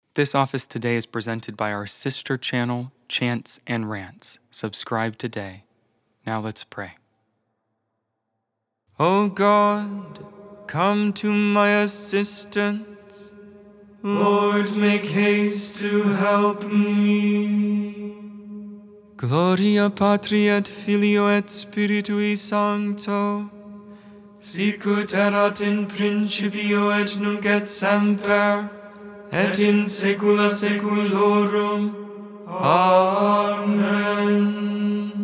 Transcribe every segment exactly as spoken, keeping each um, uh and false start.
This office today is presented by our sister channel, Chants and Rants. Subscribe today. Now let's pray. O God, come to my assistance. Lord, make haste to help me. Gloria Patri et Filio et Spiritui Sancto, sicut erat in principio et nunc et semper, et in saecula saeculorum. Amen.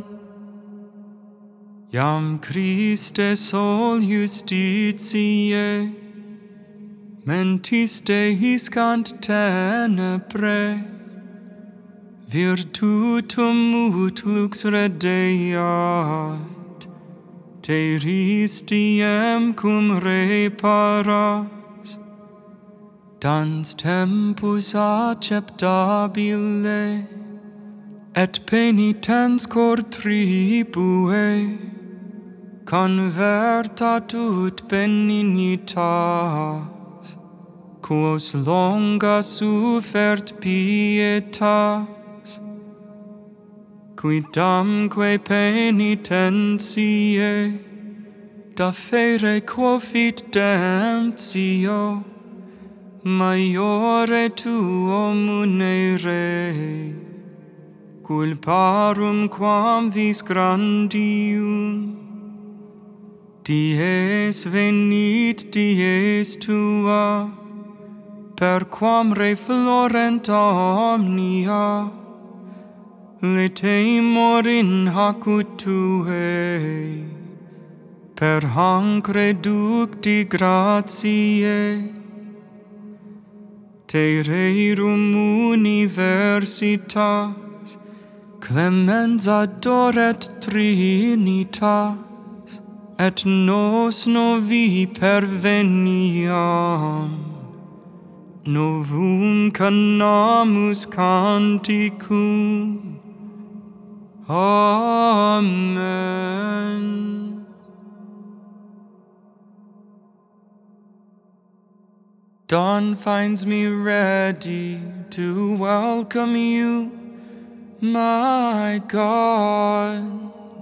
Iam Christe sol justitiae, mentis Deis cant tenebrae, virtutum ut lux redeat, teris diem cum reparas, dans tempus acceptabile, et penitens cor tribue, convertat ut benignitas, quos longa suffert pietas, quidamque penitentiae, da fere quo fit demptio, maiore tuo munere, culparum quam vis grandium. Dies venit dies tua, per quam reflorent omnia, letemor in hac ut tuae, per hanc reducti gratiae, te rerum universitas, clemens adoret trinitas, et nos novi perveniam, novum canamus canticum. Amen. Dawn finds me ready to welcome you, my God.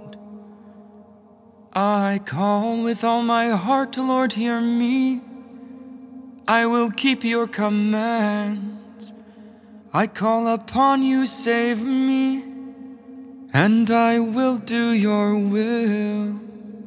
I call with all my heart, Lord, hear me. I will keep your commands. I call upon you, save me, and I will do your will.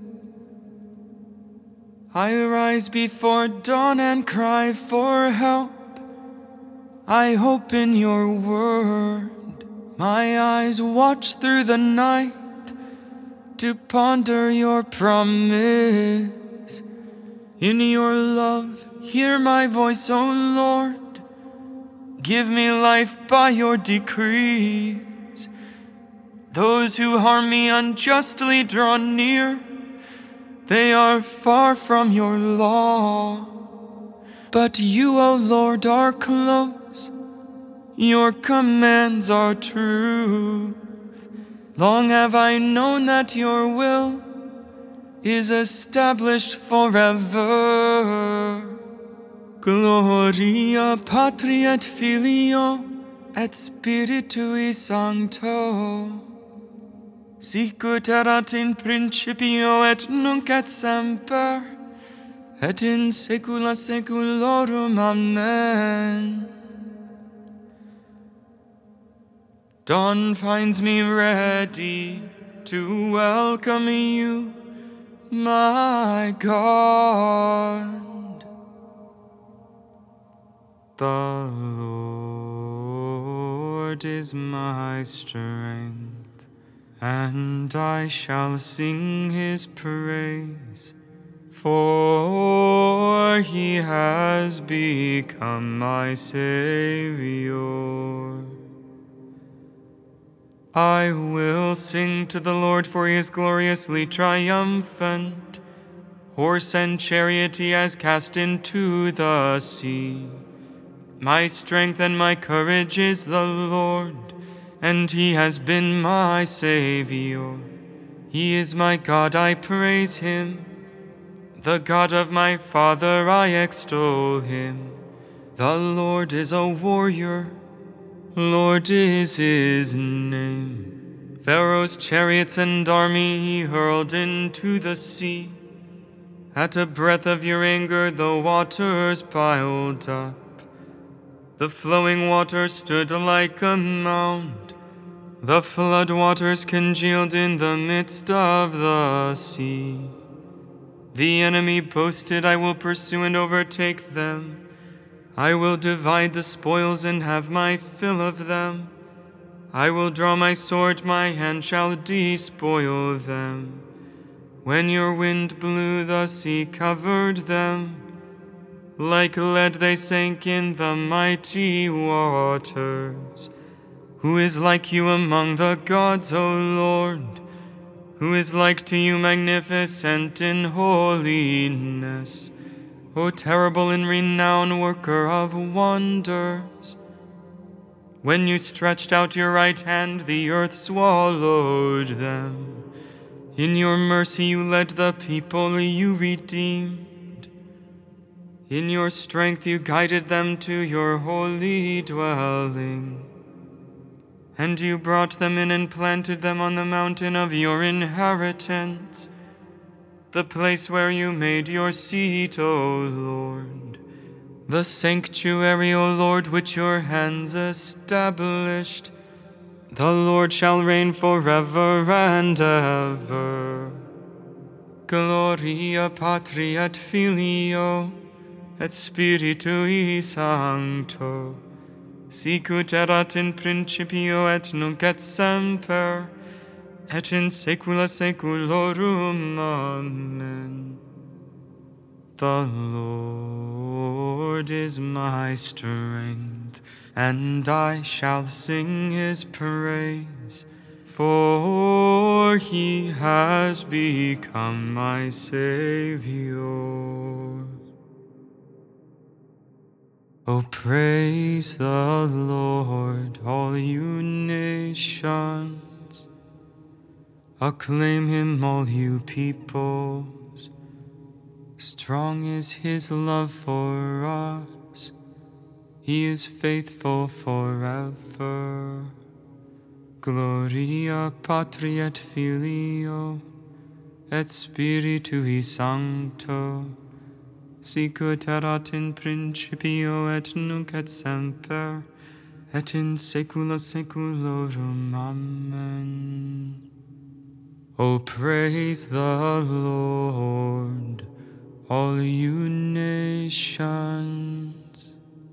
I rise before dawn and cry for help. I hope in your word. My eyes watch through the night to ponder your promise. In your love, hear my voice, O Lord. Give me life by your decrees. Those who harm me unjustly draw near. They are far from your law. But you, O Lord, are close. Your commands are truth. Long have I known that your will is established forever. Gloria Patri et Filio et Spiritui Sancto, sicut erat in principio et nunc et semper, et in saecula saeculorum. Amen. Dawn finds me ready to welcome you, my God. The Lord is my strength, and I shall sing his praise, for he has become my Savior. I will sing to the Lord, for he is gloriously triumphant. Horse and chariot he has cast into the sea. My strength and my courage is the Lord, and he has been my Savior. He is my God, I praise him. The God of my father, I extol him. The Lord is a warrior, Lord is his name. Pharaoh's chariots and army he hurled into the sea. At a breath of your anger the waters piled up. The flowing water stood like a mound. The flood waters congealed in the midst of the sea. The enemy boasted, I will pursue and overtake them. I will divide the spoils and have my fill of them. I will draw my sword, my hand shall despoil them. When your wind blew, the sea covered them. Like lead they sank in the mighty waters. Who is like you among the gods, O Lord? Who is like to you, magnificent in holiness? O terrible in renown, worker of wonders. When you stretched out your right hand, the earth swallowed them. In your mercy you led the people you redeemed. In your strength you guided them to your holy dwelling. And you brought them in and planted them on the mountain of your inheritance, the place where you made your seat, O Lord. The sanctuary, O Lord, which your hands established. The Lord shall reign forever and ever. Gloria Patri et Filio et Spiritui Sancto, sicut erat in principio et nunc et semper, et in saecula saeculorum. Amen. The Lord is my strength, and I shall sing his praise, for he has become my Savior. Oh, praise the Lord, all you nations. Acclaim him, all you peoples. Strong is his love for us. He is faithful forever. Gloria Patri et Filio et Spiritui Sancto, sicut erat in principio et nunc et semper, et in saecula saeculorum. Amen. Oh, praise the Lord, all you nations.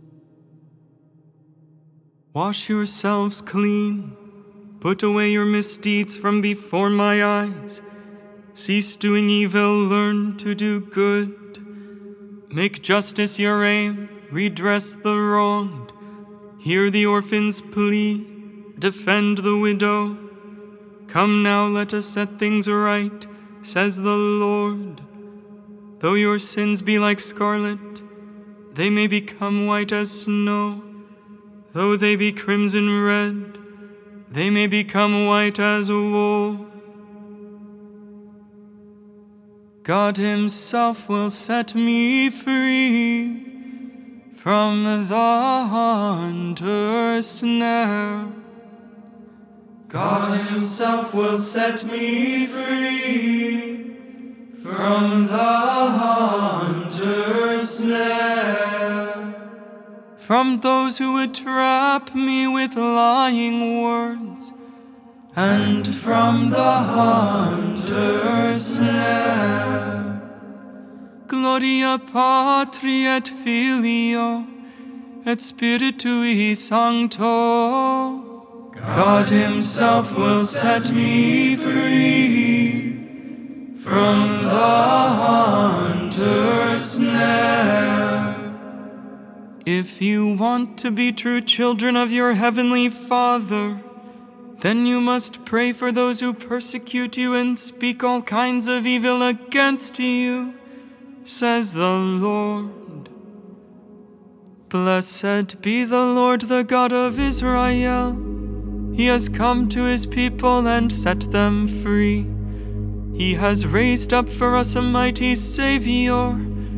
Wash yourselves clean, put away your misdeeds from before my eyes. Cease doing evil, learn to do good. Make justice your aim, redress the wronged. Hear the orphan's plea, defend the widow. Come now, let us set things right, says the Lord. Though your sins be like scarlet, they may become white as snow. Though they be crimson red, they may become white as wool. God himself will set me free from the hunter's snare. God himself will set me free from the hunter's snare, from those who would trap me with lying words, and from the hunter's snare. Gloria Patri et Filio et Spiritui Sancto. God himself will set me free from the hunter's snare. If you want to be true children of your heavenly Father, then you must pray for those who persecute you and speak all kinds of evil against you, says the Lord. Blessed be the Lord, the God of Israel. He has come to his people and set them free. He has raised up for us a mighty Savior,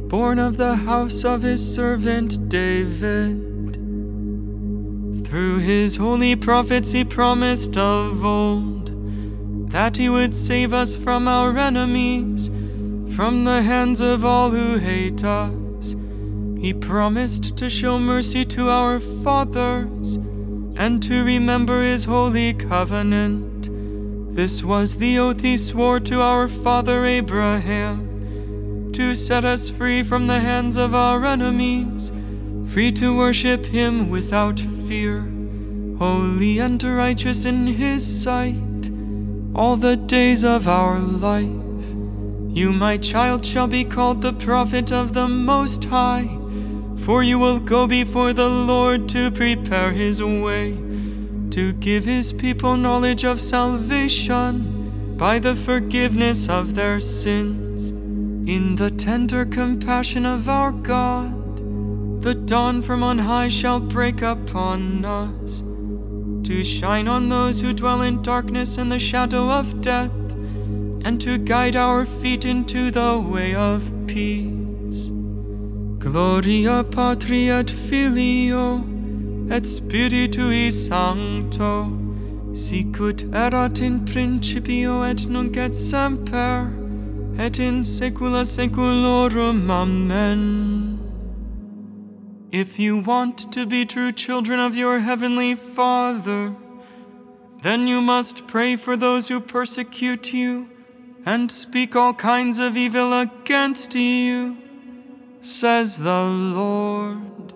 born of the house of his servant David. Through his holy prophets he promised of old that he would save us from our enemies, from the hands of all who hate us. He promised to show mercy to our fathers and to remember his holy covenant. This was the oath he swore to our father Abraham, to set us free from the hands of our enemies, free to worship him without fear, holy and righteous in his sight, all the days of our life. You, my child, shall be called the prophet of the Most High, for you will go before the Lord to prepare his way, to give his people knowledge of salvation by the forgiveness of their sins. In the tender compassion of our God, the dawn from on high shall break upon us, to shine on those who dwell in darkness and the shadow of death, and to guide our feet into the way of peace. Gloria Patri et Filio et Spiritui Sancto, sicut erat in principio et nunc et semper, et in saecula saeculorum. Amen. If you want to be true children of your heavenly Father, then you must pray for those who persecute you and speak all kinds of evil against you, says the Lord.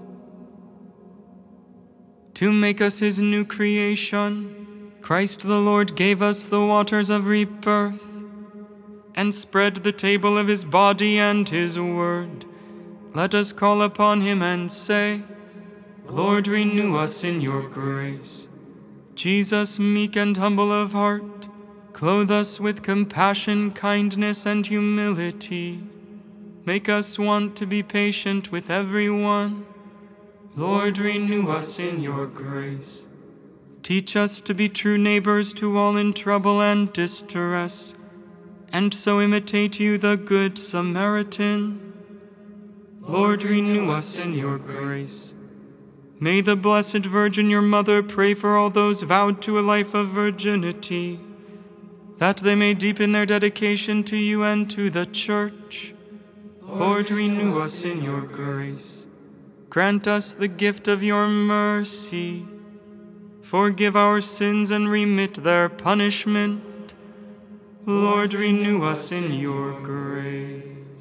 To make us his new creation, Christ the Lord gave us the waters of rebirth and spread the table of his body and his word. Let us call upon him and say, Lord, renew us in your grace. Jesus, meek and humble of heart, clothe us with compassion, kindness, and humility. Make us want to be patient with everyone. Lord, renew us in your grace. Teach us to be true neighbors to all in trouble and distress, and so imitate you, the Good Samaritan. Lord, renew us in your grace. May the Blessed Virgin, your mother, pray for all those vowed to a life of virginity, that they may deepen their dedication to you and to the Church. Lord, renew us in your grace. Grant us the gift of your mercy. Forgive our sins and remit their punishment. Lord, renew us in your grace.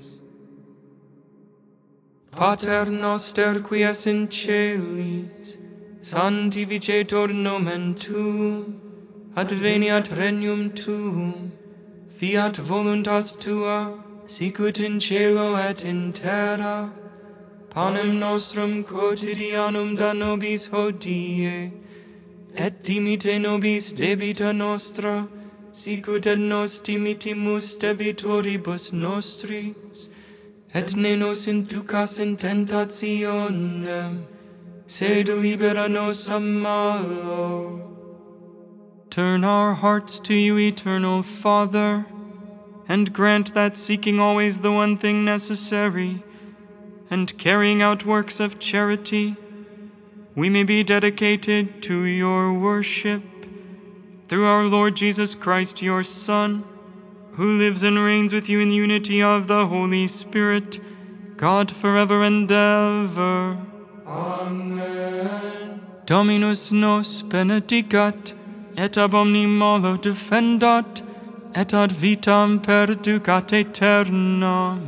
Pater noster, qui es in celis, sanctificetur nomen tuum, adveniat regnum tuum, fiat voluntas tua, sicut in cielo et in terra. Panem nostrum quotidianum da nobis hodie, et dimite nobis debita nostra, sicut et nos dimitimus debitoribus nostris, et ne nos inducas in tentationem, sed libera nos a malo. Turn our hearts to you, eternal Father, and grant that, seeking always the one thing necessary, and carrying out works of charity, we may be dedicated to your worship, through our Lord Jesus Christ, your Son, who lives and reigns with you in the unity of the Holy Spirit, God forever and ever. Amen. Dominus nos benedicat, et ab omni malo defendat, et ad vitam perducat aeternam.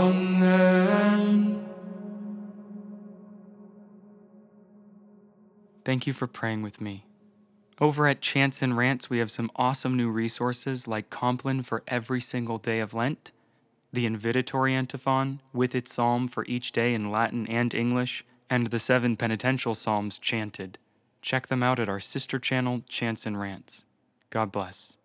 Amen. Thank you for praying with me. Over at Chants and Rants, we have some awesome new resources like Compline for every single day of Lent, the Invitatory Antiphon with its psalm for each day in Latin and English, and the seven penitential psalms chanted. Check them out at our sister channel, Chants and Rants. God bless.